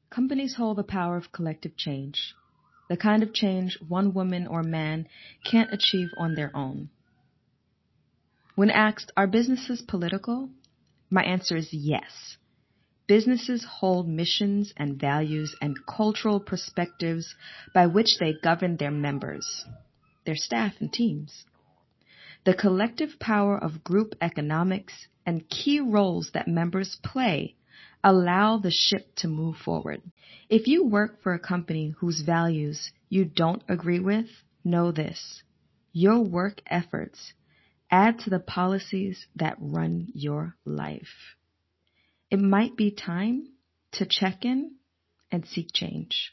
Companies hold the power of collective change, the kind of change one woman or man can't achieve on their own. When asked, are businesses political? My answer is yes. Businesses hold missions and values and cultural perspectives by which they govern their members, their staff and teams. The collective power of group economics and key roles that members play allow the ship to move forward. If you work for a company whose values you don't agree with, know this: your work efforts add to the policies that run your life. It might be time to check in and seek change.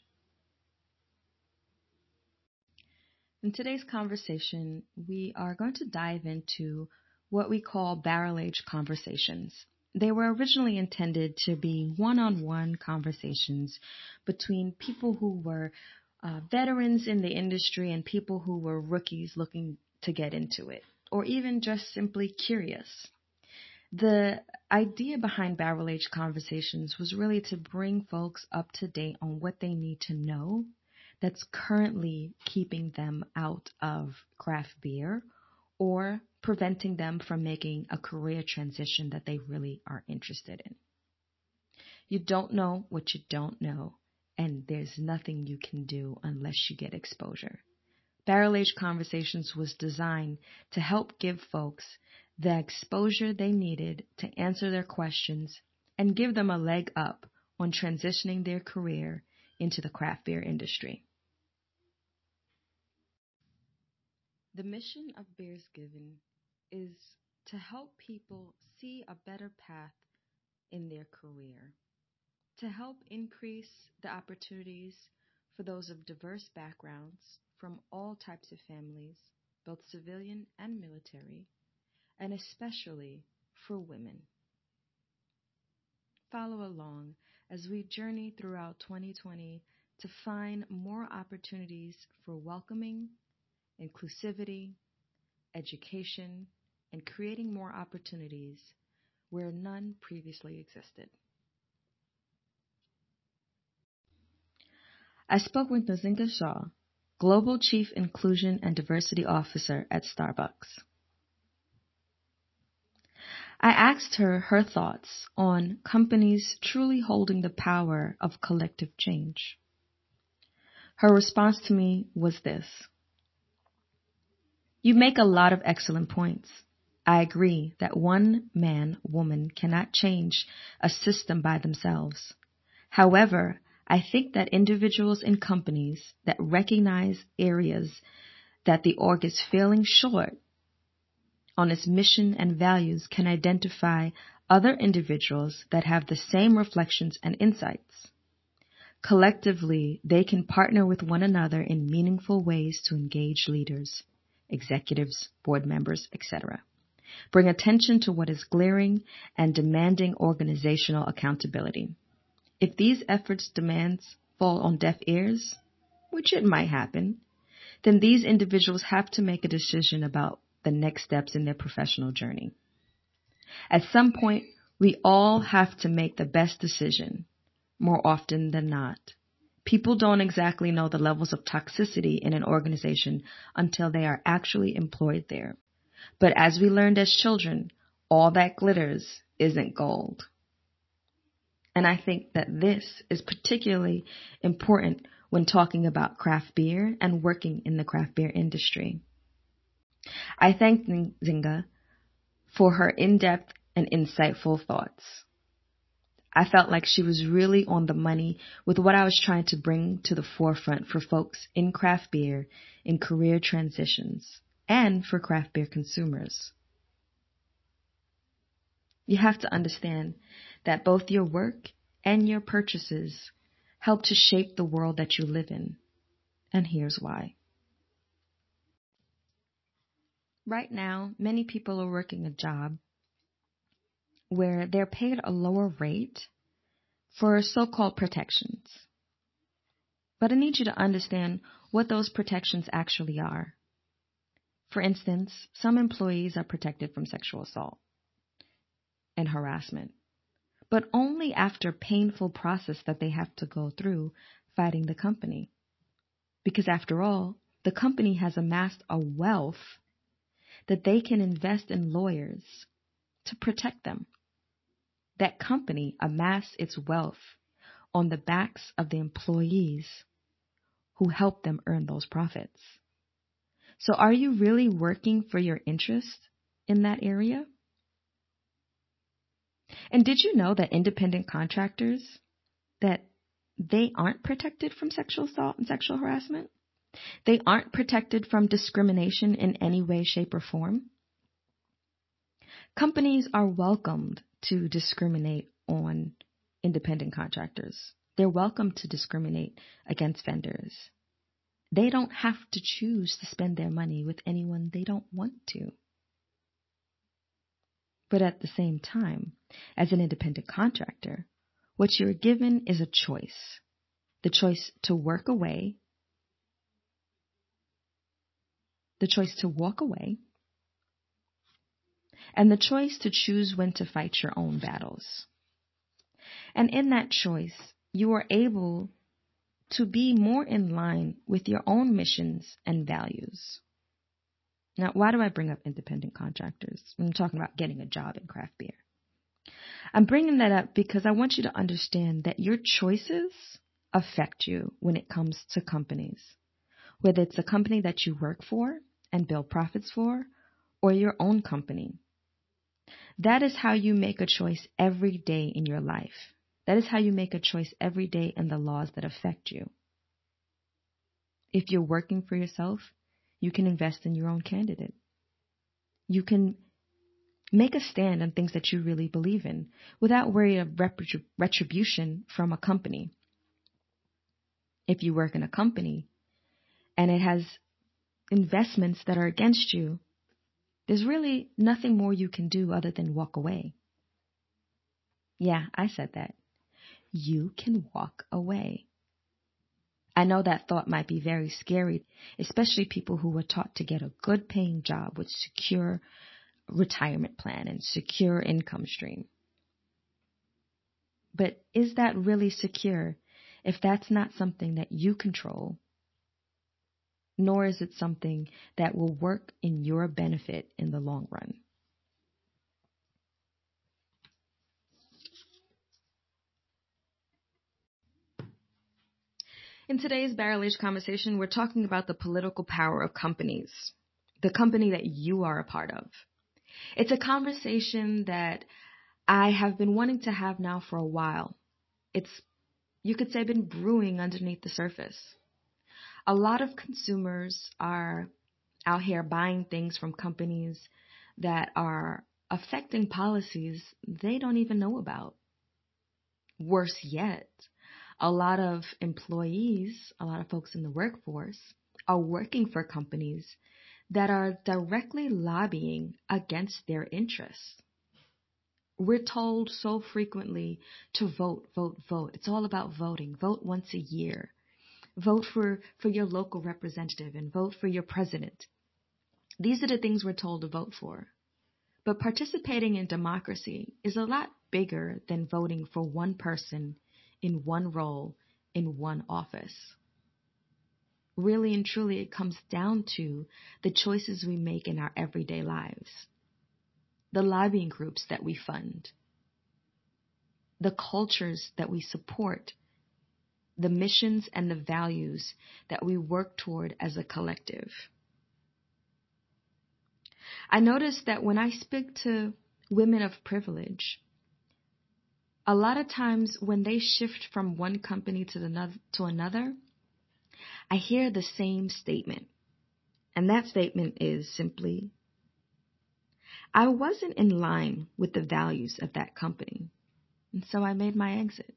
In today's conversation, we are going to dive into what we call barrel-age conversations. They were originally intended to be one-on-one conversations between people who were veterans in the industry and people who were rookies looking to get into it, or even just simply curious. The idea behind barrel-age conversations was really to bring folks up to date on what they need to know that's currently keeping them out of craft beer or preventing them from making a career transition that they really are interested in. You don't know what you don't know, and there's nothing you can do unless you get exposure. Barrel-age Conversations was designed to help give folks the exposure they needed to answer their questions and give them a leg up on transitioning their career into the craft beer industry. The mission of Beers Given is to help people see a better path in their career, to help increase the opportunities for those of diverse backgrounds from all types of families, both civilian and military, and especially for women. Follow along as we journey throughout 2020 to find more opportunities for welcoming, inclusivity, education, and creating more opportunities where none previously existed. I spoke with Nzinga Shaw, Global Chief Inclusion and Diversity Officer at Starbucks. I asked her thoughts on companies truly holding the power of collective change. Her response to me was this: "You make a lot of excellent points. I agree that one man, woman cannot change a system by themselves. However, I think that individuals and companies that recognize areas that the org is failing short on its mission and values can identify other individuals that have the same reflections and insights. Collectively, they can partner with one another in meaningful ways to engage leaders, executives, board members, etc. Bring attention to what is glaring and demanding organizational accountability. If these efforts' demands fall on deaf ears, which it might happen, then these individuals have to make a decision about the next steps in their professional journey. At some point, we all have to make the best decision, more often than not. People don't exactly know the levels of toxicity in an organization until they are actually employed there. But as we learned as children, all that glitters isn't gold." And I think that this is particularly important when talking about craft beer and working in the craft beer industry. I thank Nzinga for her in-depth and insightful thoughts. I felt like she was really on the money with what I was trying to bring to the forefront for folks in craft beer in career transitions and for craft beer consumers. You have to understand that both your work and your purchases help to shape the world that you live in. And here's why. Right now, many people are working a job where they're paid a lower rate for so-called protections. But I need you to understand what those protections actually are. For instance, some employees are protected from sexual assault and harassment. but only after painful process that they have to go through fighting the company. Because after all, the company has amassed a wealth that they can invest in lawyers to protect them. That company amassed its wealth on the backs of the employees who helped them earn those profits. So are you really working for your interest in that area? And did you know that independent contractors, that they aren't protected from sexual assault and sexual harassment? They aren't protected from discrimination in any way, shape, or form? Companies are welcomed to discriminate on independent contractors. They're welcome to discriminate against vendors. They don't have to choose to spend their money with anyone they don't want to. But at the same time, as an independent contractor, what you're given is a choice. The choice to work away, the choice to walk away, and the choice to choose when to fight your own battles. And in that choice, you are able to be more in line with your own missions and values. Now, why do I bring up independent contractors when I'm talking about getting a job in craft beer? I'm bringing that up because I want you to understand that your choices affect you when it comes to companies, whether it's a company that you work for and build profits for, or your own company. That is how you make a choice every day in your life. That is how you make a choice every day in the laws that affect you. If you're working for yourself, you can invest in your own candidate. You can make a stand on things that you really believe in without worry of retribution from a company. If you work in a company and it has investments that are against you, there's really nothing more you can do other than walk away. Yeah, I said that. You can walk away. I know that thought might be very scary, especially people who were taught to get a good paying job with secure retirement plan and secure income stream. But is that really secure if that's not something that you control, nor is it something that will work in your benefit in the long run? In today's Barrel Age conversation, we're talking about the political power of companies, the company that you are a part of. It's a conversation that I have been wanting to have now for a while. It's, you could say, been brewing underneath the surface. A lot of consumers are out here buying things from companies that are affecting policies they don't even know about. Worse yet, a lot of employees, a lot of folks in the workforce are working for companies that are directly lobbying against their interests. We're told so frequently to vote, vote, vote. It's all about voting. Vote once a year. Vote for your local representative and vote for your president. These are the things we're told to vote for. But participating in democracy is a lot bigger than voting for one person in one role in one office. Really and truly, it comes down to the choices we make in our everyday lives, the lobbying groups that we fund, the cultures that we support, the missions and the values that we work toward as a collective. I noticed that when I speak to women of privilege, a lot of times when they shift from one company to another, I hear the same statement. And that statement is simply, I wasn't in line with the values of that company, and so I made my exit.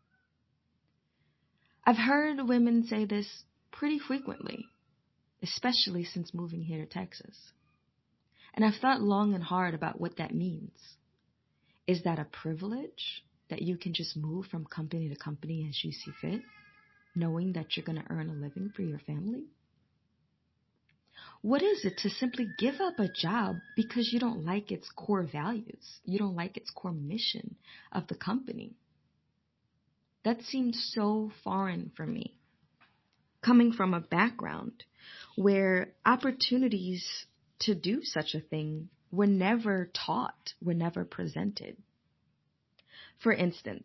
I've heard women say this pretty frequently, especially since moving here to Texas. And I've thought long and hard about what that means. Is that a privilege that you can just move from company to company as you see fit, knowing that you're going to earn a living for your family? What is it to simply give up a job because you don't like its core values? You don't like its core mission of the company? That seems so foreign for me. Coming from a background where opportunities to do such a thing were never taught, were never presented. For instance,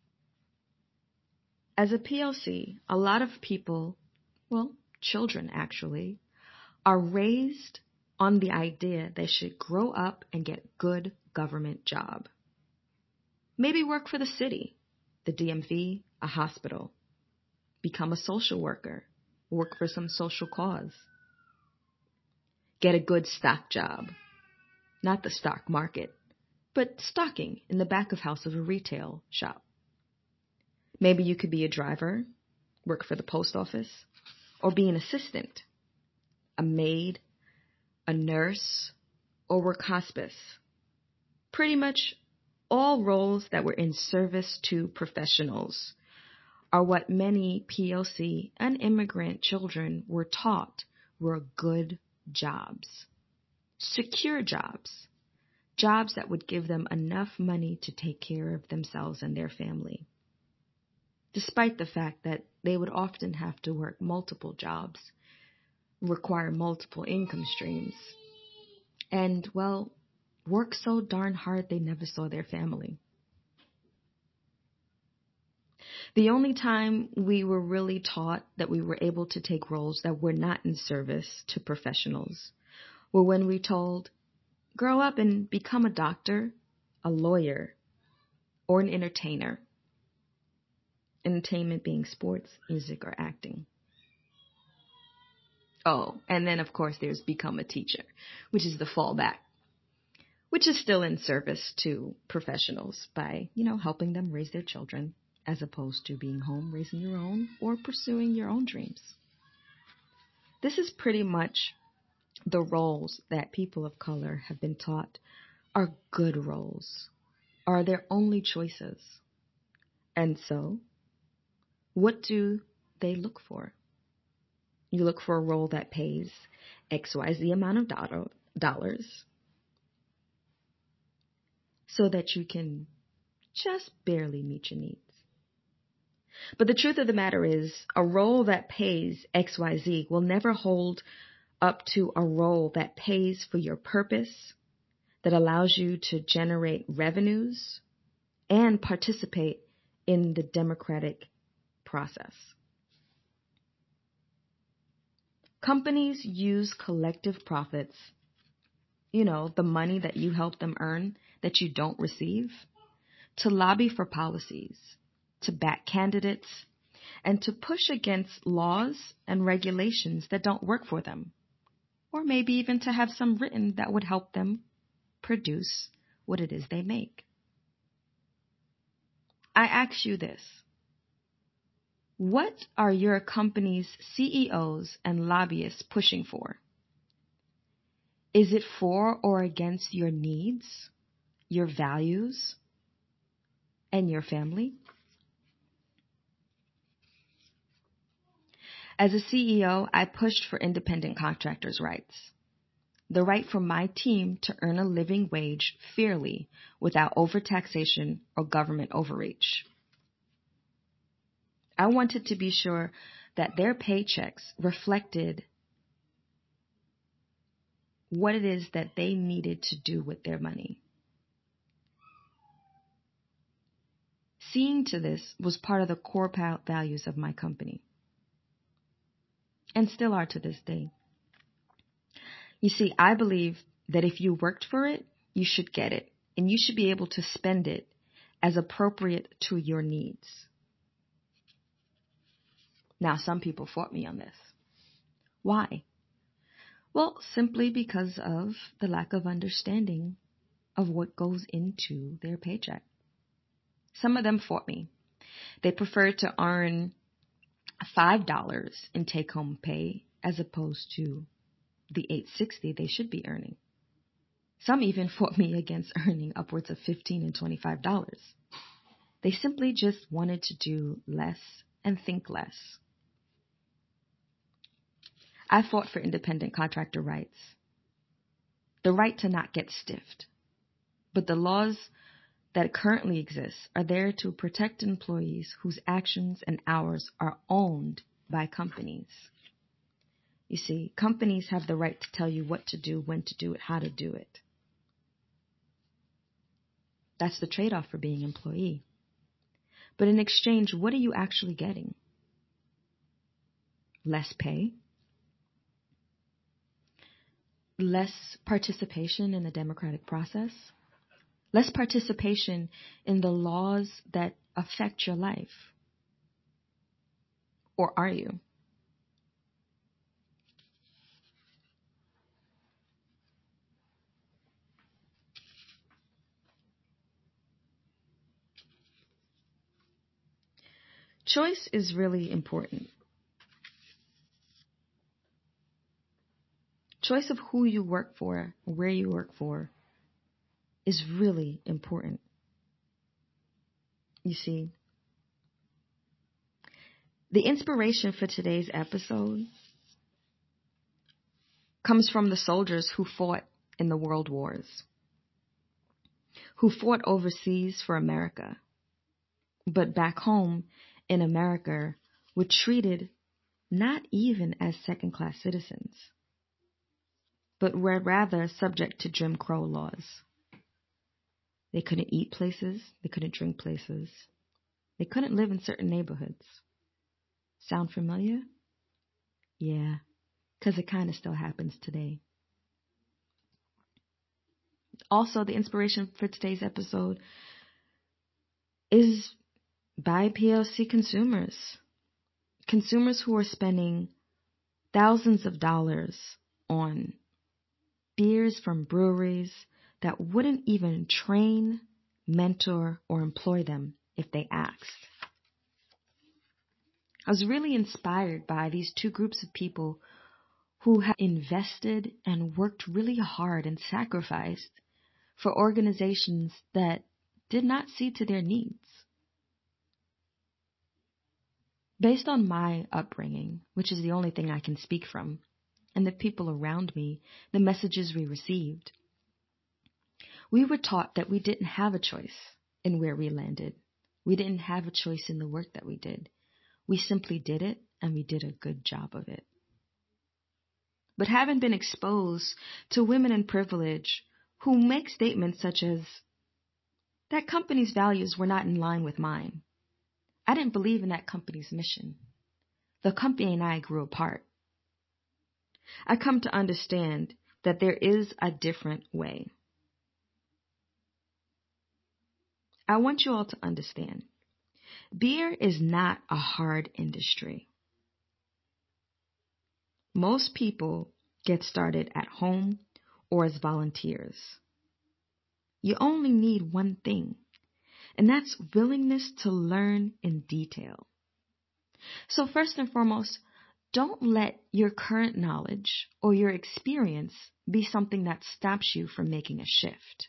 as a PLC, a lot of people, well, children actually, are raised on the idea they should grow up and get a good government job. Maybe work for the city, the DMV, a hospital. Become a social worker, work for some social cause. Get a good stock job. Not the stock market, but stocking in the back of house of a retail shop. Maybe you could be a driver, work for the post office, or be an assistant, a maid, a nurse, or work hospice. Pretty much all roles that were in service to professionals are what many PLC and immigrant children were taught were good jobs. Secure jobs. Jobs that would give them enough money to take care of themselves and their family. Despite the fact that they would often have to work multiple jobs, require multiple income streams, and, well, work so darn hard they never saw their family. The only time we were really taught that we were able to take roles that were not in service to professionals were when we told, grow up and become a doctor, a lawyer, or an entertainer. Entertainment being sports, music, or acting. Oh, and then of course there's become a teacher, which is the fallback, which is still in service to professionals by, helping them raise their children as opposed to being home raising your own or pursuing your own dreams. This is pretty much the roles that people of color have been taught are good roles, are their only choices. And so, what do they look for? You look for a role that pays XYZ amount of dollars so that you can just barely meet your needs. But the truth of the matter is, a role that pays XYZ will never hold up to a role that pays for your purpose, that allows you to generate revenues and participate in the democratic process. Companies use collective profits, the money that you help them earn that you don't receive, to lobby for policies, to back candidates, and to push against laws and regulations that don't work for them, or maybe even to have some written that would help them produce what it is they make. I ask you this. What are your company's CEOs and lobbyists pushing for? Is it for or against your needs, your values, and your family? As a CEO, I pushed for independent contractors' rights. The right for my team to earn a living wage fairly without overtaxation or government overreach. I wanted to be sure that their paychecks reflected what it is that they needed to do with their money. Seeing to this was part of the core values of my company, and still are to this day. You see, I believe that if you worked for it, you should get it, and you should be able to spend it as appropriate to your needs. Now, some people fought me on this. Why? Well, simply because of the lack of understanding of what goes into their paycheck. Some of them fought me. They preferred to earn $5 in take-home pay as opposed to the $8.60 they should be earning. Some even fought me against earning upwards of $15 and $25. They simply just wanted to do less and think less. I fought for independent contractor rights, the right to not get stiffed. But the laws that currently exist are there to protect employees whose actions and hours are owned by companies. You see, companies have the right to tell you what to do, when to do it, how to do it. That's the trade-off for being an employee. But in exchange, what are you actually getting? Less pay? Less participation in the democratic process? Less participation in the laws that affect your life? Or are you? Choice is really important. Choice of who you work for, where you work for, is really important. You see, the inspiration for today's episode comes from the soldiers who fought in the world wars, who fought overseas for America, but back home in America were treated not even as second-class citizens, but were rather subject to Jim Crow laws. They couldn't eat places, they couldn't drink places, they couldn't live in certain neighborhoods. Sound familiar? Yeah, because it kind of still happens today. Also, the inspiration for today's episode is by PLC consumers. Consumers who are spending thousands of dollars on beers from breweries that wouldn't even train, mentor, or employ them if they asked. I was really inspired by these two groups of people who have invested and worked really hard and sacrificed for organizations that did not see to their needs. Based on my upbringing, which is the only thing I can speak from, and the people around me, the messages we received, we were taught that we didn't have a choice in where we landed. We didn't have a choice in the work that we did. We simply did it, and we did a good job of it. But having been exposed to women in privilege who make statements such as, that company's values were not in line with mine. I didn't believe in that company's mission. The company and I grew apart. I come to understand that there is a different way. I want you all to understand, beer is not a hard industry. Most people get started at home or as volunteers. You only need one thing, and that's willingness to learn in detail. So first and foremost, don't let your current knowledge or your experience be something that stops you from making a shift.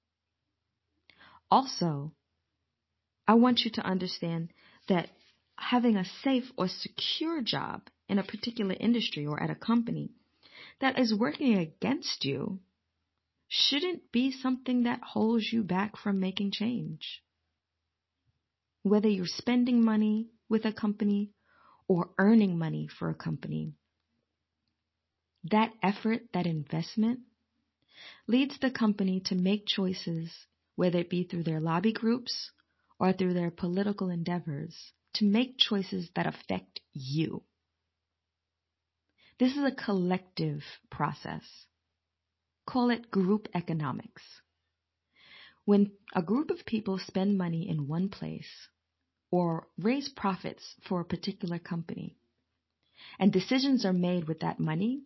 Also, I want you to understand that having a safe or secure job in a particular industry or at a company that is working against you shouldn't be something that holds you back from making change. Whether you're spending money with a company or earning money for a company, that effort, that investment, leads the company to make choices, whether it be through their lobby groups or through their political endeavors, to make choices that affect you. This is a collective process. Call it group economics. When a group of people spend money in one place or raise profits for a particular company, and decisions are made with that money,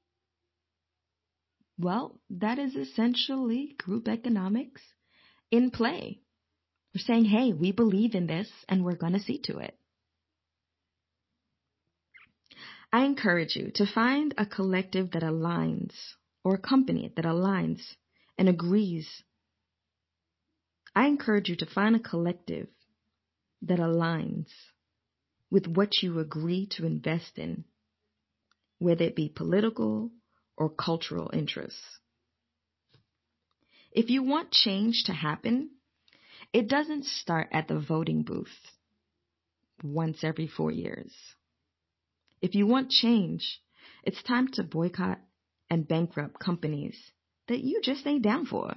well, that is essentially group economics in play. We're saying, hey, we believe in this and we're going to see to it. I encourage you to find a collective that aligns, or a company that aligns and agrees. I encourage you to find a collective that aligns with what you agree to invest in whether it be political or cultural interests. If you want change to happen, it doesn't start at the voting booth once every 4 years. If you want change, it's time to boycott and bankrupt companies that you just ain't down for.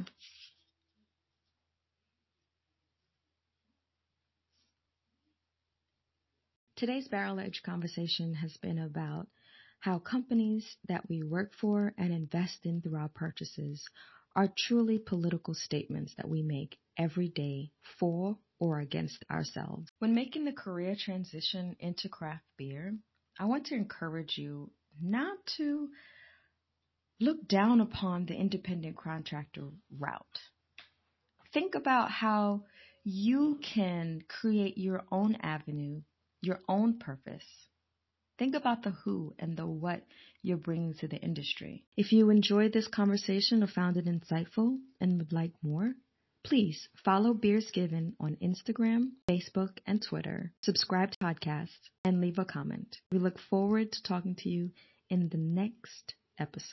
Today's Barrel Edge conversation has been about how companies that we work for and invest in through our purchases are truly political statements that we make every day for or against ourselves. When making the career transition into craft beer, I want to encourage you not to look down upon the independent contractor route. Think about how you can create your own avenue, your own purpose. Think about the who and the what you're bringing to the industry. If you enjoyed this conversation or found it insightful and would like more, please follow Beers Given on Instagram, Facebook, and Twitter. Subscribe to the podcast and leave a comment. We look forward to talking to you in the next episode.